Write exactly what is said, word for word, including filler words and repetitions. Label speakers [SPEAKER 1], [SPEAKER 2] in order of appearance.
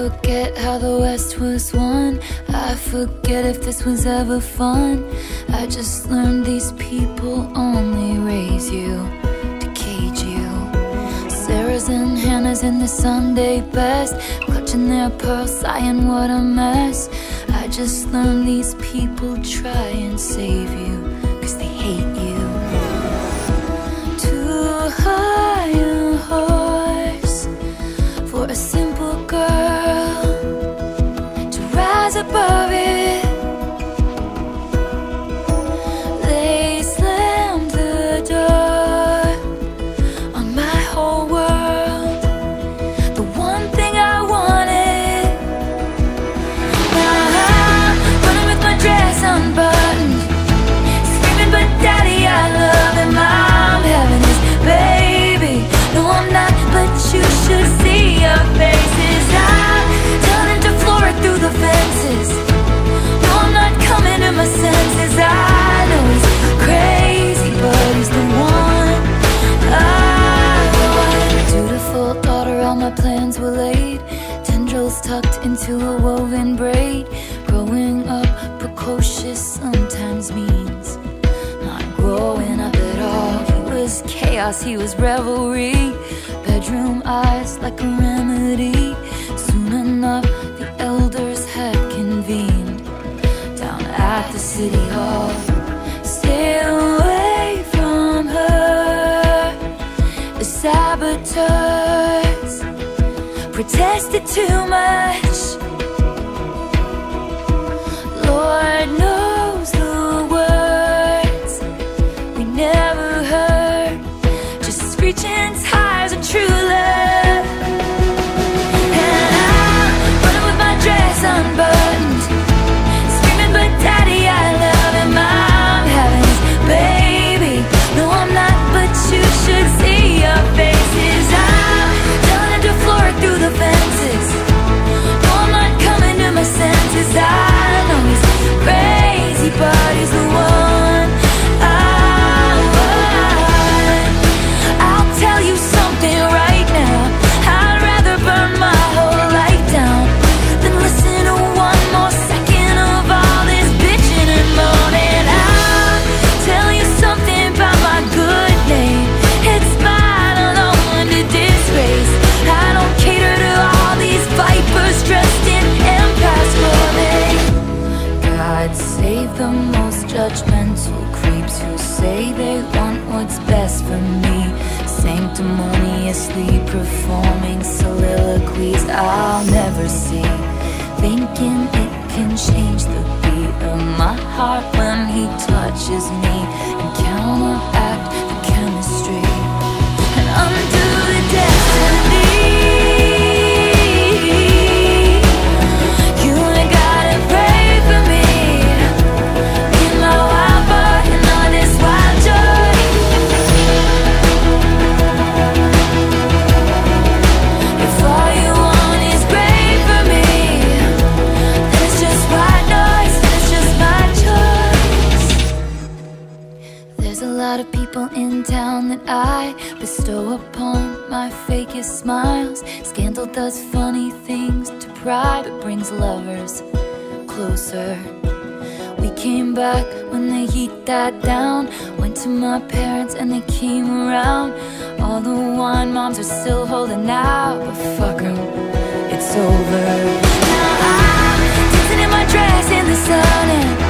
[SPEAKER 1] forget how the West was won. I forget if this was ever fun. I just learned these people only raise you to cage you. Sarah's and Hannah's in the Sunday best, clutching their pearls, sighing what a mess. I just learned these people try and save you, cause they hate you. Too high a horse for a simple girl to rise above it. They slammed the door on my whole world, the one thing I wanted. Now I'm running with my dress unbuttoned, screaming, but daddy, I love him. I'm having his baby. No, I'm not, but you should see your faces. I'm turning to Flora through the fences. No, I'm not coming to my senses. I know he's crazy, but he's the one I want. Dutiful daughter, all my plans were laid, tendrils tucked into a woven braid. Growing up precocious sometimes means not growing up at all. He was chaos, he was revelry, bedroom eyes like a remedy. Soon enough, the elders had convened down at the city hall. Stay away from her. The saboteurs protested too much. Lord knows the words we never heard, just screeching tires of true love. And I'm running with my dress unbuttoned, screaming, but daddy, I love him. I'm having his baby. No, I'm not, but you should see your faces. I'm turning to Flora through the fences. No, I'm not coming to my senses. I know he's crazy, but he's the one I want. I'll tell you something right now, I'd rather burn my whole life down than listen to one more second of all this bitching and moaning. I'll tell you something about my good name, it's mine alone to disgrace. I don't cater to all these vipers dressed in empires clothing. God save the most judgmental creeps who say they want what's best for me, sanctimoniously performing soliloquies I'll never see, thinking it can change the beat of my heart when he touches me and counteract the chemistry and undo the destiny. You ain't gotta pray for me in my wild boy and all this wild joy. If all you want is great for me, then it's just white noise, then it's just my choice. There's a lot of people in town that I bestow upon my fakest smiles. Scandal does funny things to pride, but brings lovers closer. We came back when the heat died down, went to my parents and they came around. All the wine moms are still holding out, but fuck 'em, it's over. Now I'm dancing in my dress in the sun and